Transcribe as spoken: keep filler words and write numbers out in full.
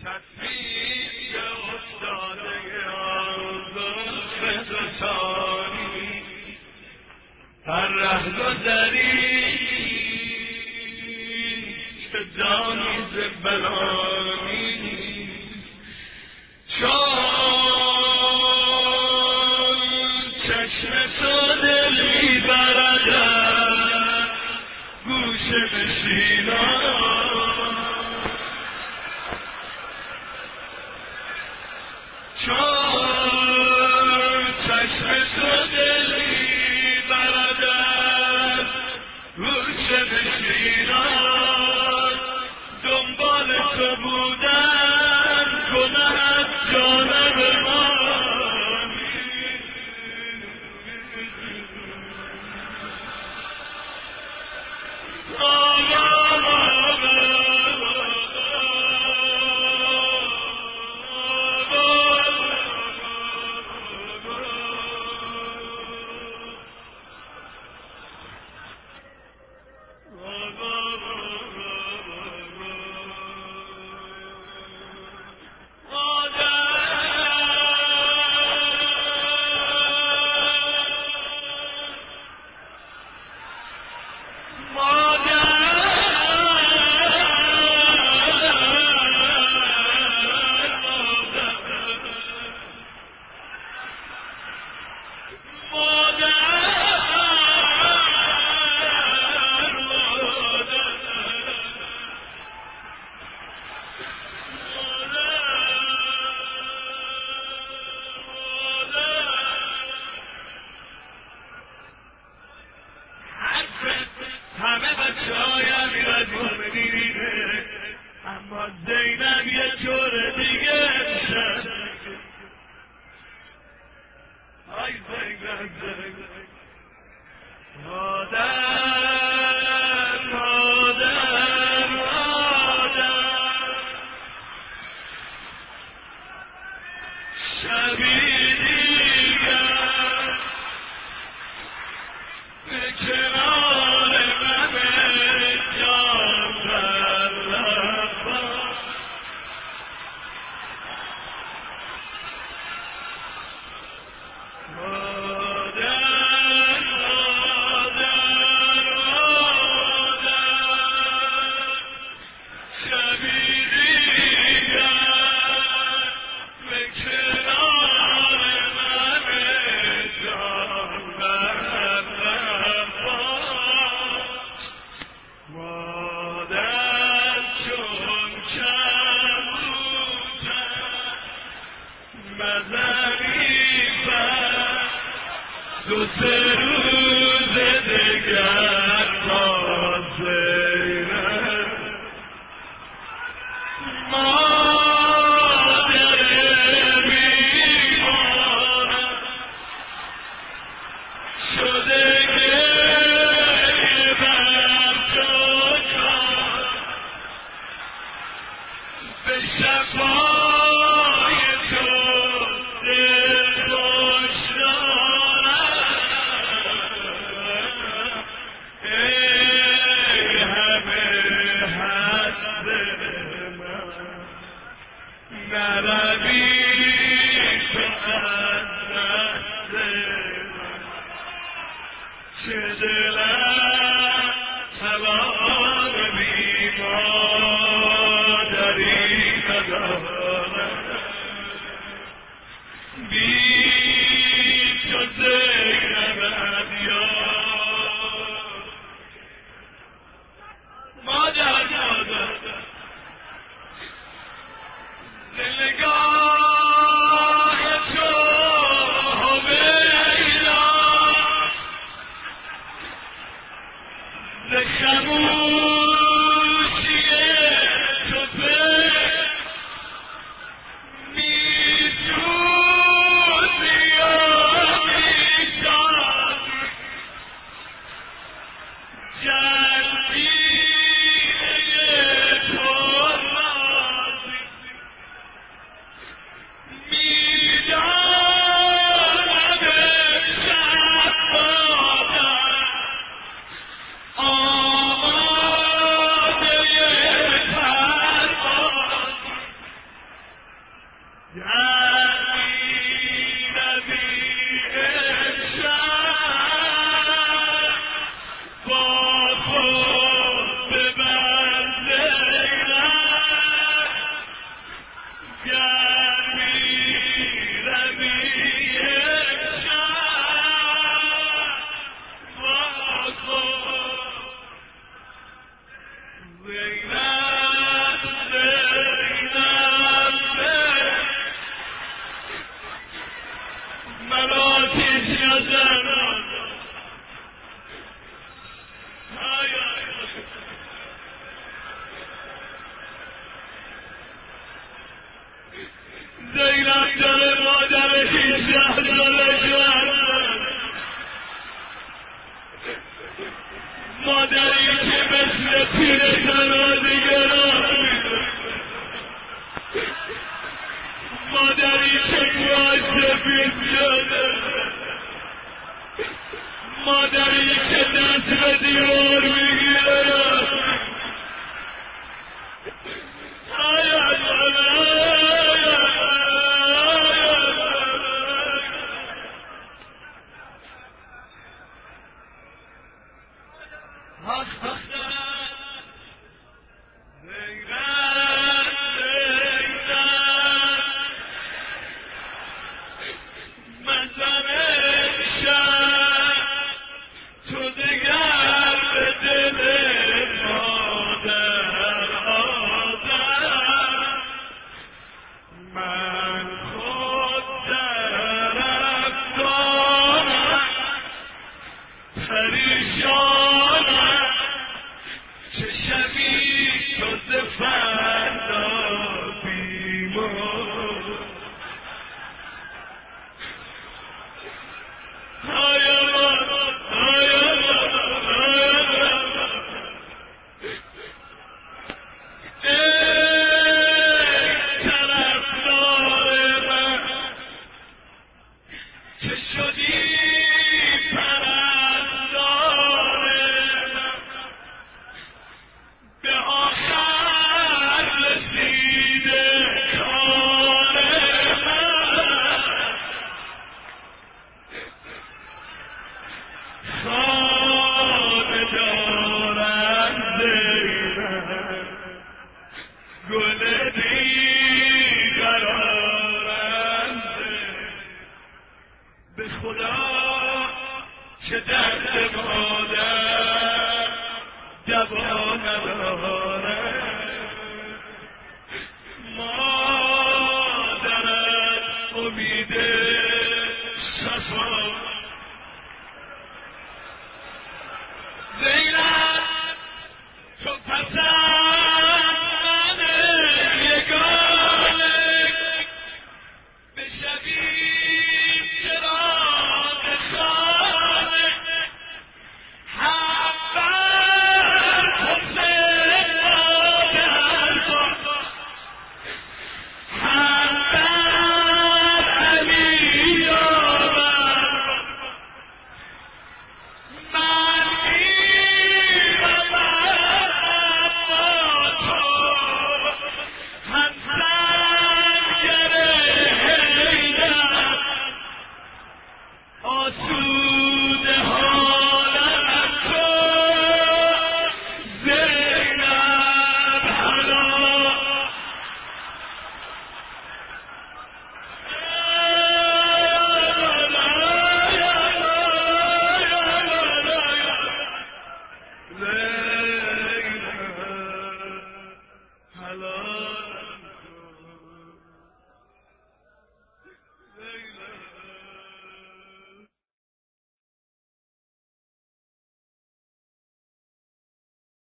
تصویر افتاده آزلف دوتانی هر ره گذری که دانی ز بلانی چون چشم تو دل میبرد گوشه بشینم چون چشم تو دل میبرد گوشه بشینم دنبال تو بودن گناه جانب من همه بچه هایم میردون میبینه اما زینب یه جور دیگه میشه آی زینب زینب مادر مادر مادر شبی دیگر به کنار من جان برلبان مادر مادر مادر شبی دیگر به کنار من جان برلبان مادر چون کبوتر مزنی بر دو سه روز دگر تا زینب مادر بیمارم شده گریه بر تو کار به شفای تو دل خوش دارم ای همه حد من نروی تو از دست من چه دلم طلب بیمادری ندارم بی تو زینبم یار مادر مادر دلگاه تو همیلا زینب داره مادر هیچده سالش مادری که مثل پیر تنازگران مادری که موهای سفید شده مادری که دست به دیوار میگیره که درد مادر دوا ندارد